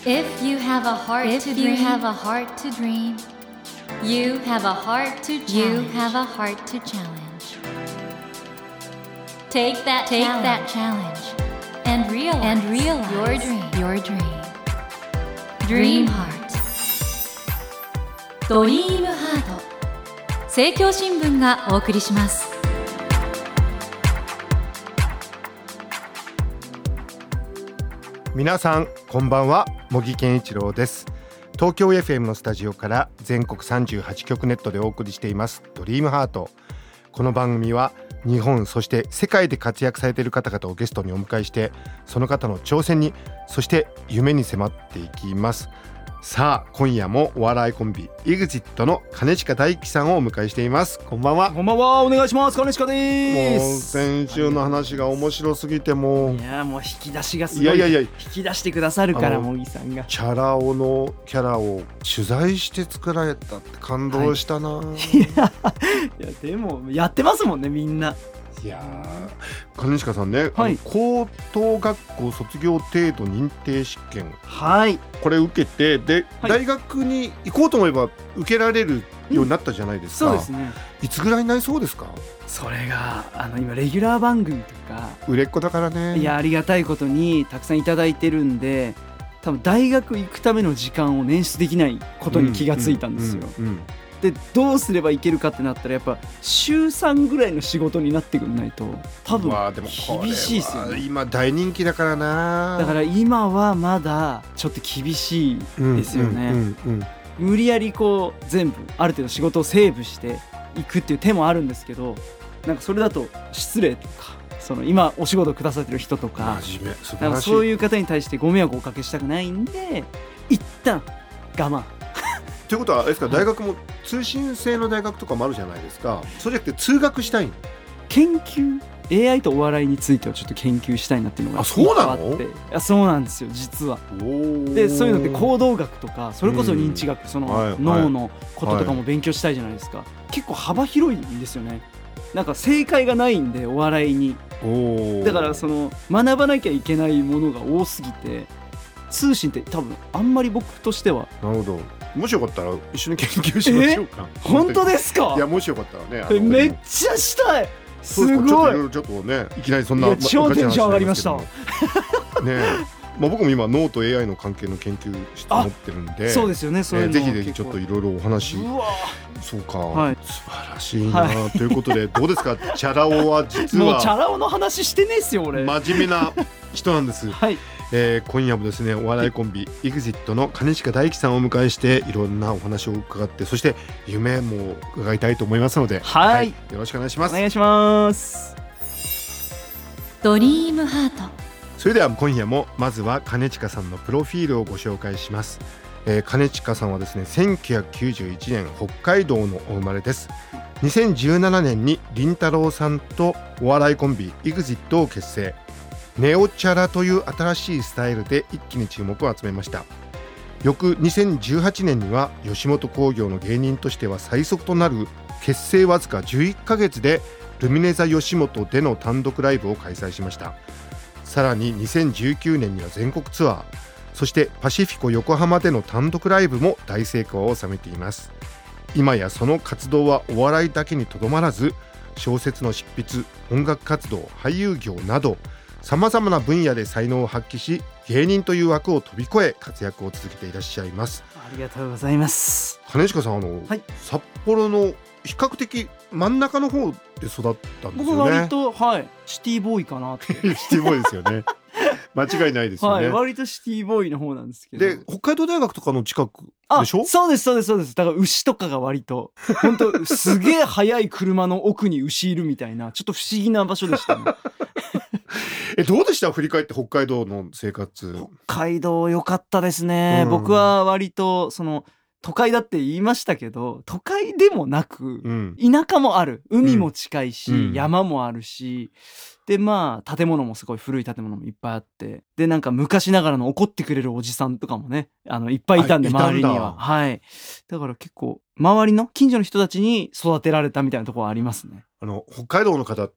If you have a heart to dream, you have a heart to dream. You have a heart to challenge. You have a heart to challenge. Take that challenge and realize your dream. Dream Heart. ドリームハート。政教新聞がお送りします。 皆さんこんばんは、茂木健一郎です。東京 FM のスタジオから全国38局ネットでお送りしていますドリームハート。この番組は日本そして世界で活躍されている方々をゲストにお迎えして、その方の挑戦にそして夢に迫っていきます。さあ今夜もお笑いコンビ EXIT の兼近大樹さんをお迎えしています。こんばんは。 こんばんは、お願いします。兼近でもうす。 先週の話が面白すぎてもういやもう引き出しがすごい。引き出してくださるから茂木さんが。 チャラ男のキャラを取材して作られたって感動したな、 いやでもやってますもんねみんな。 いや兼近さんね、 はい、 高等学校卒業程度認定試験、 はい、 これ受けてで、はい、大学に行こうと思えば受けられるようになったじゃないですか、 そうですね。 いつぐらいになりそうですか？ それが今レギュラー番組とか売れっ子だからね。 いやありがたいことにたくさんいただいてるんで、多分大学行くための時間を捻出できないことに気がついたんですよ。でどうすればいけるかってなったらやっぱ週3ぐらいの仕事になってくんないと多分厳しいですよね。 今大人気だからな。 だから今はまだちょっと厳しいですよね。無理やりこう全部ある程度仕事をセーブしていくっていう手もあるんですけど、なんかそれだと失礼とか、その今お仕事くださってる人とかなんかそういう方に対してご迷惑をおかけしたくないんで一旦我慢ということはあれですか、大学も通信制の大学とかもあるじゃないですか。それじゃなくて通学したい。 研究 AI とお笑いについてはちょっと研究したいなっていうのがあって。 そうなの？ いやそうなんですよ実は。でそういうのって行動学とかそれこそ認知学、その脳のこととかも勉強したいじゃないですか、結構幅広いんですよね。なんか正解がないんでお笑いに。だからその学ばなきゃいけないものが多すぎて、通信って多分あんまり僕としては。 なるほど。もしよかったら一緒に研究しましょうか。 本当ですか？ いやもしよかったらね。 めっちゃしたい。すごい。 ちょっとねいきなりそんな。 いや超テンション上がりました。ねえ、僕も今脳と AI の関係の研究して持ってるんで。 そうですよね。そういうのぜひぜひちょっといろいろお話。そうか、 はい、 素晴らしいな、ということでどうですかチャラ男は実はもうチャラ男の話してねえっすよ俺。 真面目な人なんです。はい。今夜もですねお笑いコンビ EXIT の兼近大樹さんをお迎えしていろんなお話を伺って、そして夢も伺いたいと思いますので、はい、よろしくお願いします。 お願いします。 ドリームハート。 それでは今夜もまずは兼近さんのプロフィールをご紹介します。兼近さんはですね1991年北海道のお生まれです。2017年にりんたろーさんとお笑いコンビ EXIT を結成。ネオチャラという新しいスタイルで一気に注目を集めました。翌2018年には吉本興業の芸人としては最速となる結成わずか11ヶ月でルミネ座吉本での単独ライブを開催しました。さらに2019年には全国ツアー、そしてパシフィコ横浜での単独ライブも大成功を収めています。今やその活動はお笑いだけにとどまらず、小説の執筆、音楽活動、俳優業などさまざまな分野で才能を発揮し、芸人という枠を飛び越え活躍を続けていらっしゃいます。 ありがとうございます。 兼近さんはい、 札幌の比較的真ん中の方で育ったんですよね。 僕割と、はい、シティボーイかなってシティボーイですよね間違いないですよね、 はい、割とシティボーイの方なんですけど。 で北海道大学とかの近くでしょ？ そうですそうですそうです。だから牛とかが割と本当すげえ速い車の奥に牛いるみたいなちょっと不思議な場所でしたねどうでした振り返って北海道の生活？ 北海道良かったですね、僕は割とその都会だって言いましたけど都会でもなく、田舎もある、海も近いし、山もあるし、でまあ建物もすごい古い建物もいっぱいあって、でなんか昔ながらの怒ってくれるおじさんとかもねいっぱいいたんで周りには。はい、だから結構周りの近所の人たちに育てられたみたいなところはありますね。 北海道の方って、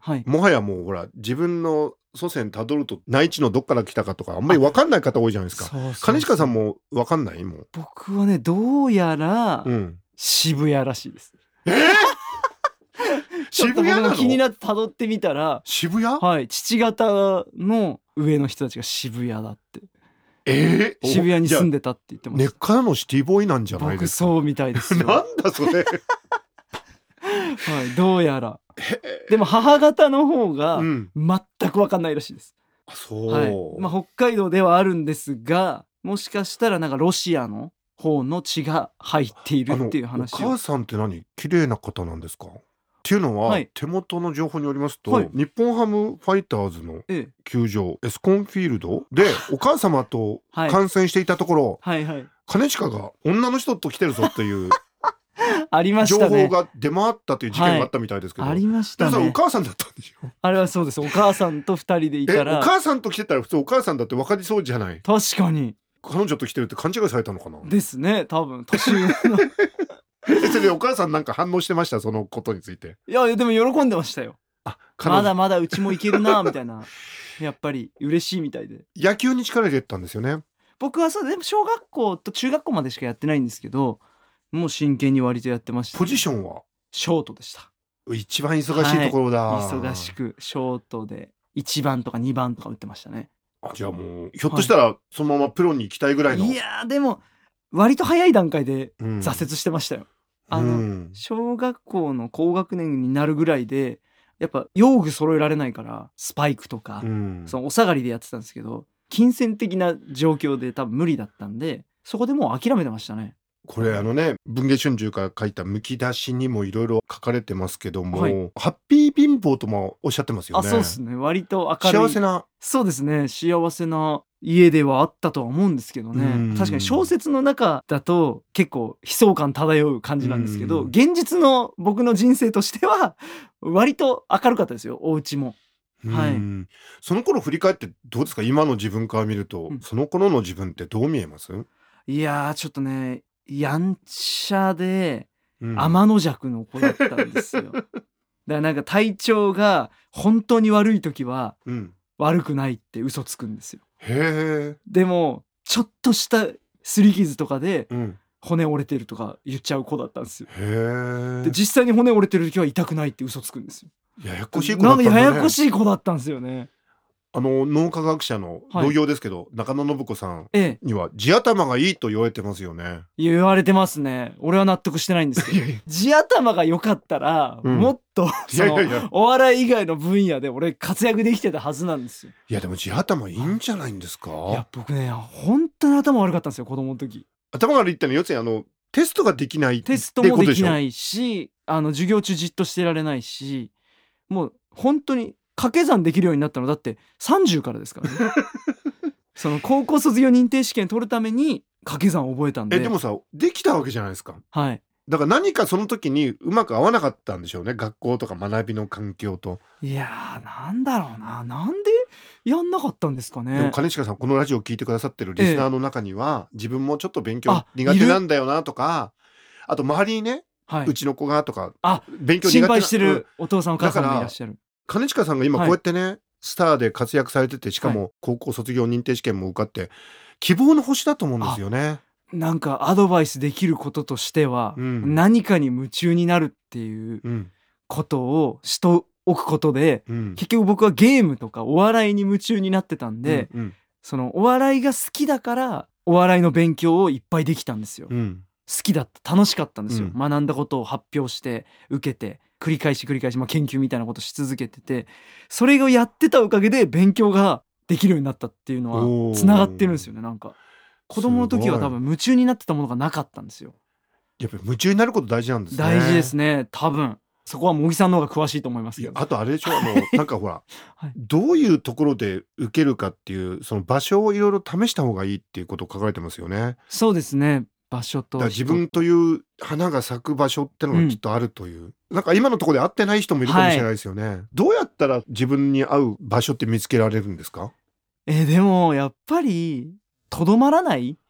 はい、もはやもうほら自分の祖先たどると内地のどっから来たかとかあんまり分かんない方多いじゃないですか。兼近さんも分かんない？もう僕はね、どうやら、渋谷らしいです。渋谷なの？気になって辿ってみたら、 渋谷？ はい、父方の上の人たちが渋谷だって。渋谷に住んでたって言ってました。 根っからのシティボーイなんじゃないですか？ 僕そうみたいですよ。 なんだそれ。 はい、どうやら。でも母方の方が全く分かんないらしいです。 そう、 はい、北海道ではあるんですが、もしかしたらなんかロシアの方の血が入っているっていう話を。 お母さんって何？綺麗な方なんですか？っていうのは、はい、手元の情報によりますと、はい、日本ハムファイターズの球場、エスコンフィールドでお母様と観戦していたところ、はいはいはい、兼近が女の人と来てるぞっていうありましたね、 情報が出回ったという事件があったみたいですけど、 はい、ありましたね。 お母さんだったんでしょ？あれはそうです。お母さんと2人でいたら。 お母さんと来てたら普通お母さんだって分かりそうじゃない？ 確かに。 彼女と来てるって勘違いされたのかな？ ですね、多分年上のそれでお母さんなんか反応してました？そのことについて。 いやでも喜んでましたよ。まだまだうちもいけるなみたいな。やっぱり嬉しいみたいで。 野球に力入れてたんですよね。 僕はそうでも小学校と中学校までしかやってないんですけど、もう真剣に割とやってました、ね。 ポジションはショートでした。 一番忙しいところだ、 はい、忙しくショートで1番とか2番とか打ってましたね。 じゃあもうひょっとしたらそのままプロに行きたいぐらいの、 いやでも割と早い段階で挫折してましたよ、小学校の高学年になるぐらいでやっぱ用具揃えられないからスパイクとか、そのお下がりでやってたんですけど、金銭的な状況で多分無理だったんで、そこでもう諦めてましたね。 これ文藝春秋から書いたむき出しにもいろいろ書かれてますけども、はい、ハッピー貧乏ともおっしゃってますよね。 そうですね、割と明るい幸せな、 そうですね、幸せな家ではあったとは思うんですけどね。確かに小説の中だと結構悲壮感漂う感じなんですけど、現実の僕の人生としては割と明るかったですよ、お家も。はい、 その頃振り返ってどうですか？今の自分から見ると、その頃の自分ってどう見えます？ いやちょっとね、やんちゃで天の弱の子だったんですよ。だからなんか体調が本当に悪い時は悪くないって嘘つくんですよ。 へー。 でもちょっとした擦り傷とかで骨折れてるとか言っちゃう子だったんですよ。 へー。 で実際に骨折れてる時は痛くないって嘘つくんですよ。 ややこしい子だったんだね。 なんかややこしい子だったんですよね。 脳科学者の同業ですけど、中野信子さんには地頭がいいと言われてますよね。 言われてますね。俺は納得してないんですけど地頭が良かったら、もっとお笑い以外の分野で俺活躍できてたはずなんですよ。 いやでも地頭いいんじゃないんですか？ いや僕ね、本当に頭悪かったんですよ、子供の時。 頭悪いってのは要するにテストができないってことでしょ？ テストもできないし、授業中じっとしてられないし、もう本当に掛け算できるようになったのだって30からですからねその高校卒業認定試験取るために掛け算を覚えたんで。 でもさ、できたわけじゃないですか。 はい。 だから何かその時にうまく合わなかったんでしょうね、学校とか学びの環境と。 いやなんだろうな、なんでやんなかったんですかね。 でも兼近さん、このラジオを聞いてくださってるリスナーの中には、自分もちょっと勉強苦手なんだよなとか、あと周りにね、うちの子がとか勉強苦手な、 心配してるお父さんお母さんもいらっしゃる。 兼近さんが今こうやってね、スターで活躍されてて、しかも高校卒業認定試験も受かって希望の星だと思うんですよね。 なんかアドバイスできることとしては、何かに夢中になるっていうことをしとおくことで、結局僕はゲームとかお笑いに夢中になってたんで、そのお笑いが好きだからお笑いの勉強をいっぱいできたんですよ。好きだった、楽しかったんですよ。学んだことを発表して受けて繰り返し、研究みたいなことし続けてて、それをやってたおかげで勉強ができるようになったっていうのはつながってるんですよね。なんか子供の時は多分夢中になってたものがなかったんですよ。 やっぱり夢中になること大事なんですね。 大事ですね。多分そこは茂木さんの方が詳しいと思いますけど。 あとあれでしょ、なんかほら、どういうところで受けるかっていうその場所をいろいろ試した方がいいっていうことを書かれてますよね。 そうですね、場所と自分という花が咲く場所ってのがきっとあるという、なんか今のところで会ってない人もいるかもしれないですよね。どうやったら自分に合う場所って見つけられるんですか？ でもやっぱりとどまらない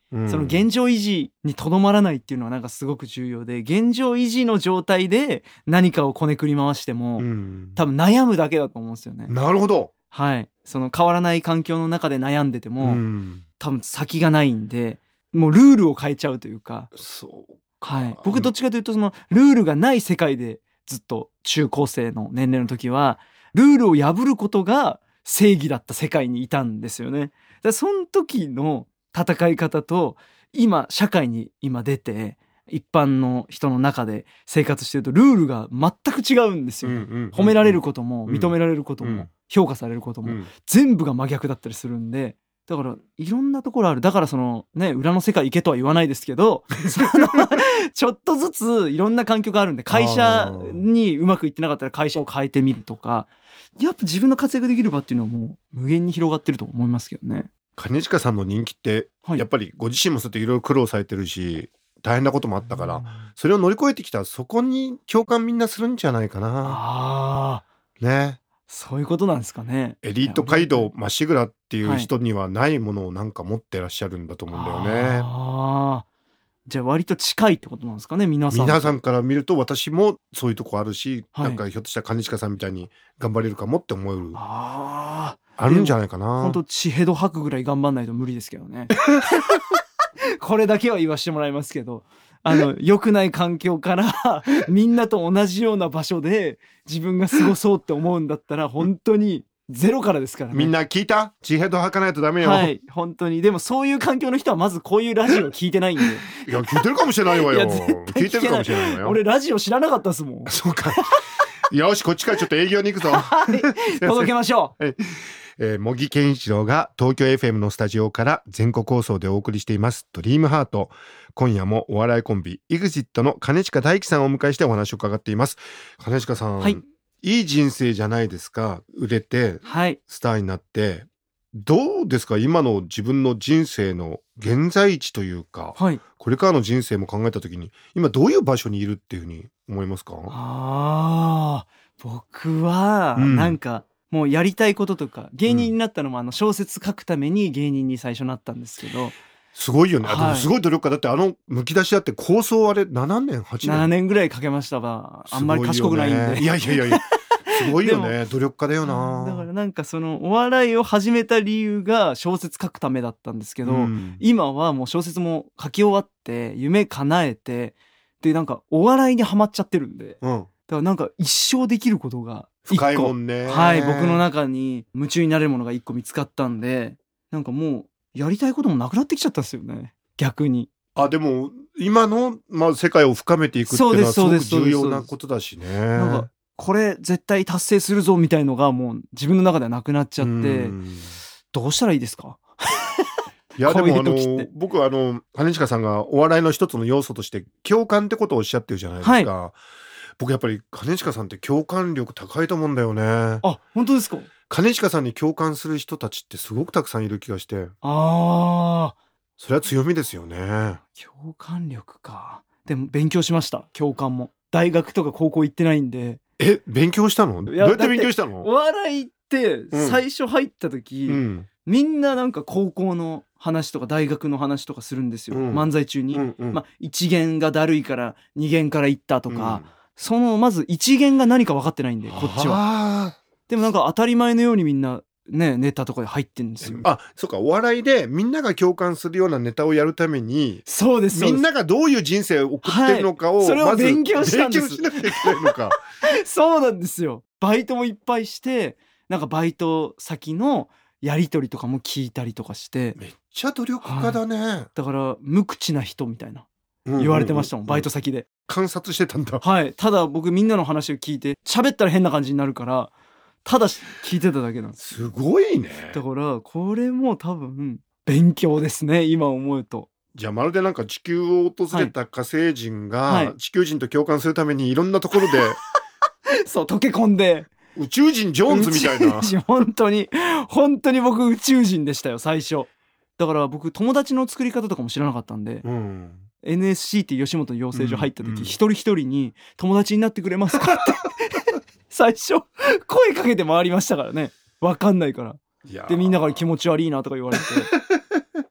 うん、 その現状維持にとどまらないっていうのはなんかすごく重要で、現状維持の状態で何かをこねくり回しても、多分悩むだけだと思うんですよね。 なるほど。 はい。その変わらない環境の中で悩んでても、多分先がないんで、もうルールを変えちゃうというか。 そうか。はい。僕どっちかというとそのルールがない世界でずっと中高生の年齢の時はルールを破ることが正義だった世界にいたんですよね。だからその時の戦い方と今社会に今出て一般の人の中で生活してるとルールが全く違うんですよ、褒められることも認められることも、評価されることも、全部が真逆だったりするんで、だからいろんなところある。だからそのね、裏の世界行けとは言わないですけどちょっとずついろんな環境があるんで、会社にうまくいってなかったら会社を変えてみるとか、やっぱ自分の活躍できる場っていうのはもう無限に広がってると思いますけどね。 兼近さんの人気って、やっぱりご自身もそうやっていろいろ苦労されてるし大変なこともあったから、それを乗り越えてきた、そこに共感みんなするんじゃないかな。ね、そういうことなんですかね。エリート街道まっしぐらっていう人にはないものをなんか持ってらっしゃるんだと思うんだよね。じゃあ割と近いってことなんですかね、皆さんから見ると。私もそういうとこあるし、なんかひょっとしたら兼近さんみたいに頑張れるかもって思える、あるんじゃないかな。本当血ヘド吐くぐらい頑張んないと無理ですけどねこれだけは言わしてもらいますけど、良くない環境からみんなと同じような場所で自分が過ごそうって思うんだったら本当にゼロからですからね。みんな聞いた？血ヘド吐かないとダメよ。はい、本当に。でもそういう環境の人はまずこういうラジオ聞いてないんでいや聞いてるかもしれないわよ。聞いてるかもしれないわよ。俺ラジオ知らなかったですもん。そうかよし、こっちからちょっと営業に行くぞ届けましょう。茂木健一郎が東京 FM のスタジオから全国放送でお送りしていますドリームハート。今夜もお笑いコンビ EXIT の兼近大樹さんをお迎えしてお話を伺っています。兼近さん、はい、いい人生じゃないですか。売れて、はい、スターになってどうですか、今の自分の人生の現在地というか、はい、これからの人生も考えた時に今どういう場所にいるっていうふうに思いますか？僕はなんか、もうやりたいこととか、芸人になったのも小説書くために芸人に最初なったんですけど、すごいよね、はい、すごい努力家だって。むき出しあって構想あれ7年8年7年ぐらいかけましたが、あんまり賢くないんで。いやすごいよね努力家だよな。だからなんかそのお笑いを始めた理由が小説書くためだったんですけど、今はもう小説も書き終わって夢叶えて、でなんかお笑いにハマっちゃってるんで、だからなんか一生できることが深いもんね。はい、僕の中に夢中になれるものが一個見つかったんで、なんかもうやりたいこともなくなってきちゃったんですよね、逆に。でも今の、世界を深めていくっていうのはすごく重要なことだしね。なんかこれ絶対達成するぞみたいのがもう自分の中ではなくなっちゃって、どうしたらいいですか？いやでも僕は兼近さんがお笑いの一つの要素として共感ってことをおっしゃってるじゃないですか、はい、僕やっぱり兼近さんって共感力高いと思うんだよね。本当ですか？兼近さんに共感する人たちってすごくたくさんいる気がして。それは強みですよね。共感力か。でも勉強しました。共感も大学とか高校行ってないんで。勉強したの？どうやって勉強したの？お笑いって最初入った時、みんななんか高校の話とか大学の話とかするんですよ、漫才中に。1限がだるいから2限から行ったとか、そのまず1限が何か分かってないんで、こっちは。でもなんか当たり前のようにみんなね、ネタとかで入ってるんですよ。そうか、お笑いでみんなが共感するようなネタをやるために、そうです、みんながどういう人生を送ってるのかを、それを勉強したんです。勉強しなきゃいけないのかそうなんですよ。バイトもいっぱいして、なんかバイト先のやり取りとかも聞いたりとかして。めっちゃ努力家だね、だから無口な人みたいな言われてましたもん、バイト先で。観察してたんだ。はい。ただ僕みんなの話を聞いて、喋ったら変な感じになるから、ただ聞いてただけなんです。すごいね。だからこれも多分勉強ですね、今思うと。じゃあまるでなんか地球を訪れた火星人が地球人と共感するためにいろんなところでそう溶け込んで、宇宙人ジョーンズみたいな。本当に僕宇宙人でしたよ最初。だから僕友達の作り方とかも知らなかったんで、NSC っていう吉本養成所入った時、一人一人に友達になってくれますかって最初声かけて回りましたからね、分かんないから。でみんなから気持ち悪いなとか言われて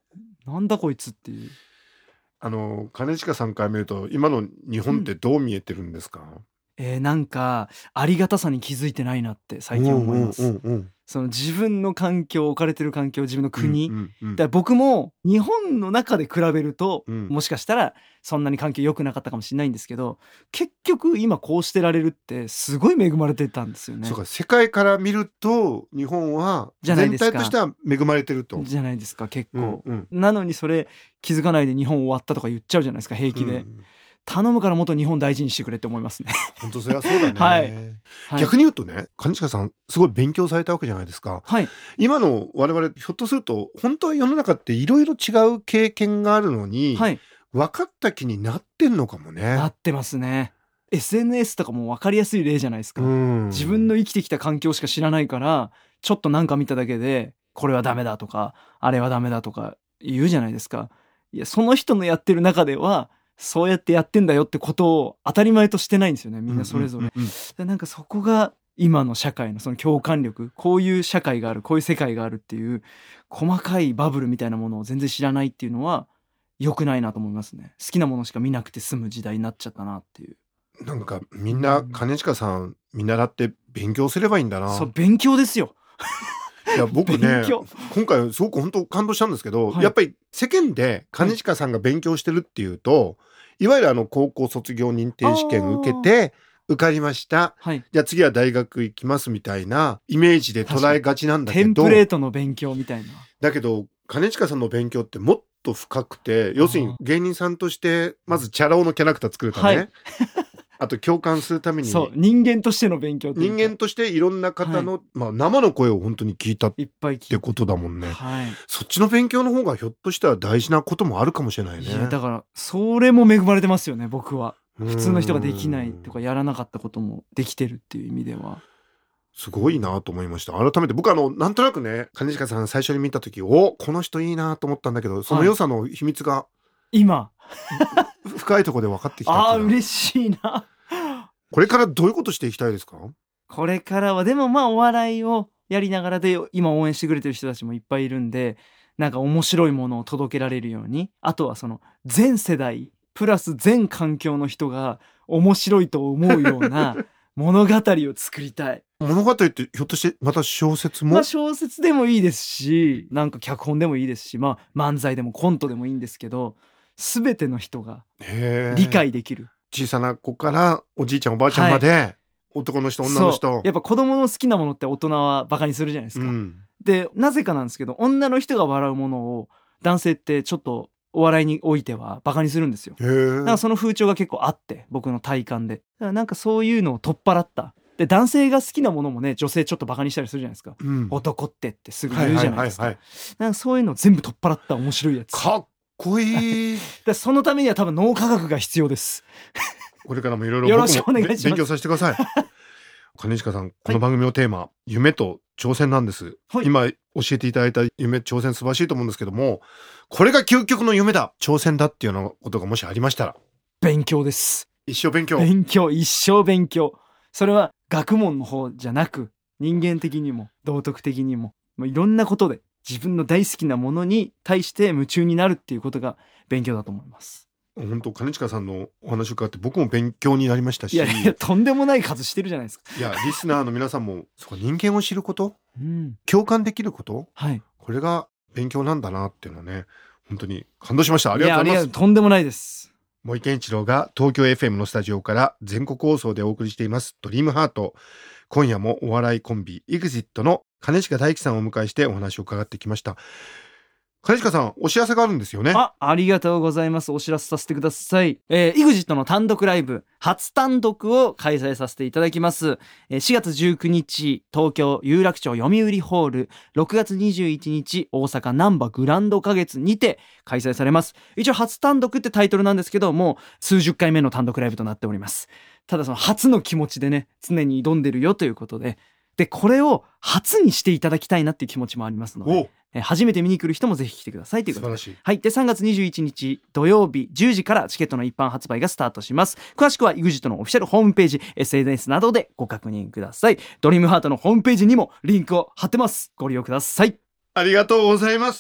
なんだこいつっていう。 兼近さんから見ると今の日本ってどう見えてるんですか？ なんかありがたさに気づいてないなって最近思います。その自分の環境、置かれてる環境、自分の国、だから僕も日本の中で比べると、もしかしたらそんなに環境良くなかったかもしれないんですけど、結局今こうしてられるってすごい恵まれてたんですよね。 そうか、世界から見ると日本は全体としては恵まれてるとじゃないですか結構、なのにそれ気づかないで日本終わったとか言っちゃうじゃないですか平気で、頼むからもっと日本大事にしてくれって思いますね。 本当それはそうだね、 はい、 逆に言うとね、兼近さんすごい勉強されたわけじゃないですか。はい、今の我々ひょっとすると本当は世の中っていろいろ違う経験があるのに、はい、分かった気になってんのかもね。 なってますね。SNS とかも分かりやすい例じゃないですか。自分の生きてきた環境しか知らないからちょっとなんか見ただけでこれはダメだとかあれはダメだとか言うじゃないですか。いやその人のやってる中ではそうやってやってんだよってことを当たり前としてないんですよね、みんなそれぞれ。でなんかそこが今の社会のその共感力、こういう社会がある、こういう世界があるっていう細かいバブルみたいなものを全然知らないっていうのは良くないなと思いますね。好きなものしか見なくて済む時代になっちゃったなっていう。 なんかみんな兼近さん見習って勉強すればいいんだな。 そう、勉強ですよ。 いや僕ね今回すごく本当感動したんですけど、やっぱり世間で兼近さんが勉強してるっていうと、いわゆる高校卒業認定試験受けて受かりました、じゃあ次は大学行きますみたいなイメージで捉えがちなんだけど、 テンプレートの勉強みたいな。 だけど兼近さんの勉強ってもっと深くて、要するに芸人さんとしてまずチャラ男のキャラクター作るため、あと共感するために、 そう人間としての勉強っていうか、 人間としていろんな方の、生の声を本当に聞いたってことだもんね。そっちの勉強の方がひょっとしたら大事なこともあるかもしれないね。 いやだからそれも恵まれてますよね僕は。普通の人ができないとかやらなかったこともできてるっていう意味ではすごいなと思いました。改めて僕なんとなくね、兼近さん最初に見た時この人いいなと思ったんだけど、その良さの秘密が今深いところで分かってきた。 嬉しいな。 これからどういうことしていきたいですか？ これからはでもお笑いをやりながらで今応援してくれてる人たちもいっぱいいるんで、なんか面白いものを届けられるように、あとはその全世代プラス全環境の人が面白いと思うような物語を作りたい。 物語ってひょっとしてまた小説も？ 小説でもいいですし、なんか脚本でもいいですし、漫才でもコントでもいいんですけど、全ての人が理解できる。 小さな子からおじいちゃんおばあちゃんまで、男の人女の人、 やっぱ子供の好きなものって大人はバカにするじゃないですか、でなぜかなんですけど、女の人が笑うものを男性ってちょっとお笑いにおいてはバカにするんですよ。だからその風潮が結構あって、僕の体感で、だからなんかそういうのを取っ払った。で男性が好きなものもね、女性ちょっとバカにしたりするじゃないですか、男ってすぐ言うじゃないですか。なんかそういうのを全部取っ払った面白いやつ。 かっこいい。 でそのためには多分脳科学が必要です。 これからもいろいろよろしくお願いします。 勉強させてください。兼近さん、この番組のテーマ、夢と挑戦なんです、今教えていただいた夢挑戦素晴らしいと思うんですけども、これが究極の夢だ、挑戦だっていうようなことがもしありましたら？勉強です。一生勉強。一生勉強。それは学問の方じゃなく、人間的にも道徳的にも、いろんなことで自分の大好きなものに対して夢中になるっていうことが勉強だと思います。 本当兼近さんのお話を伺って僕も勉強になりましたし、 いやとんでもない数してるじゃないですか。 いやリスナーの皆さんも人間を知ること、共感できること、これが勉強なんだなっていうのはね、本当に感動しました。ありがとうございます。 とんでもないです。 森健一郎が東京 FM のスタジオから全国放送でお送りしていますドリームハート。今夜もお笑いコンビ EXIT の兼近大樹さんをお迎えしてお話を伺ってきました。兼近さん、お知らせがあるんですよね。 ありがとうございます。お知らせさせてください。EXIT の単独ライブ初単独を開催させていただきます。4月19日東京有楽町読売ホール、6月21日大阪難波グランド花月にて開催されます。一応初単独ってタイトルなんですけど、もう数十回目の単独ライブとなっております。ただその初の気持ちでね、常に挑んでるよということで、これを初にしていただきたいなっていう気持ちもありますので、初めて見に来る人もぜひ来てくださいということで。 素晴らしい。 で3月21日土曜日10時からチケットの一般発売がスタートします。詳しくは EXIT のオフィシャルホームページ、 SNS などでご確認ください。ドリームハートのホームページにもリンクを貼ってます。ご利用ください。 ありがとうございます。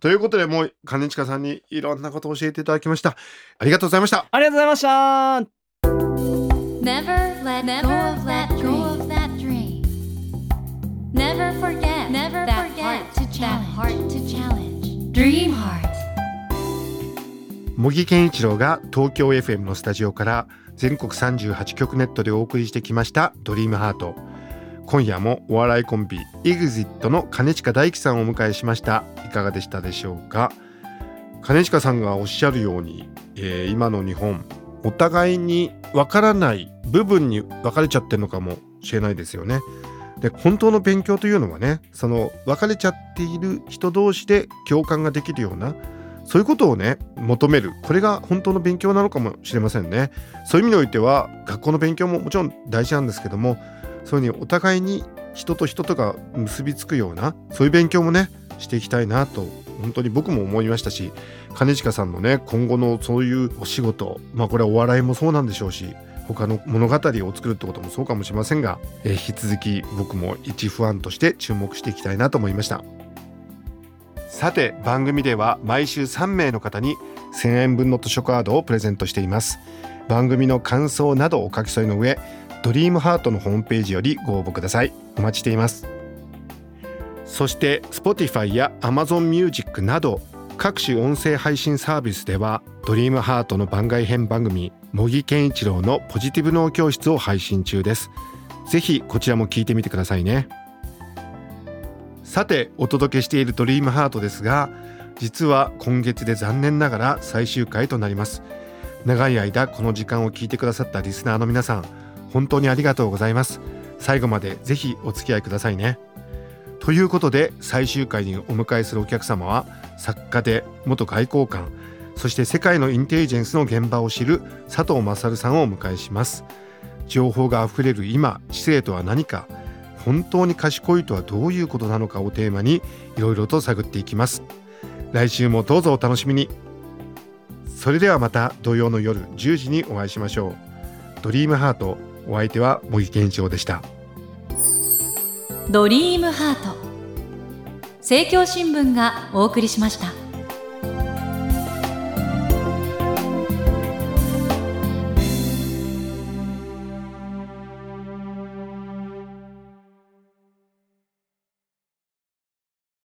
ということで、もう兼近さんにいろんなことを教えていただきました。ありがとうございました。 ありがとうございました。 Never let go of that dream. Never forget that heart to challenge. Dream Heart. 茂木健一郎が東京 FM のスタジオから全国38局ネットでお送りしてきましたドリームハート。今夜もお笑いコンビ EXIT の兼近大樹さんをお迎えしました。いかがでしたでしょうか。兼近さんがおっしゃるように、今の日本、お互いに分からない部分に分かれちゃってるのかもしれないですよね。で、本当の勉強というのはね、その分かれちゃっている人同士で共感ができるような、そういうことをね求める、これが本当の勉強なのかもしれませんね。そういう意味においては学校の勉強ももちろん大事なんですけども、そういうふうにお互いに人と人とが結びつくような、そういう勉強もねしていきたいなと本当に僕も思いましたし、兼近さんのね今後のそういうお仕事、これはお笑いもそうなんでしょうし、他の物語を作るってこともそうかもしれませんが、引き続き僕も一ファンとして注目していきたいなと思いました。さて、番組では毎週3名の方に1000円分の図書カードをプレゼントしています。番組の感想などお書き添えの上、ドリームハートのホームページよりご応募ください。お待ちしています。そして Spotify や Amazon Music など各種音声配信サービスではドリームハートの番外編番組茂木健一郎のポジティブ脳教室を配信中です。ぜひこちらも聞いてみてくださいね。さて、お届けしているドリームハートですが、実は今月で残念ながら最終回となります。長い間この時間を聞いてくださったリスナーの皆さん、本当にありがとうございます。最後までぜひお付き合いくださいね。ということで、最終回にお迎えするお客様は作家で元外交官、そして世界のインテリジェンスの現場を知る佐藤勝さんをお迎えします。情報があふれる今、知性とは何か、本当に賢いとはどういうことなのかをテーマにいろいろと探っていきます。来週もどうぞお楽しみに。それではまた土曜の夜10時にお会いしましょう。ドリームハート、お相手は茂木健一郎でした。 ドリームハート、政教新聞がお送りしました。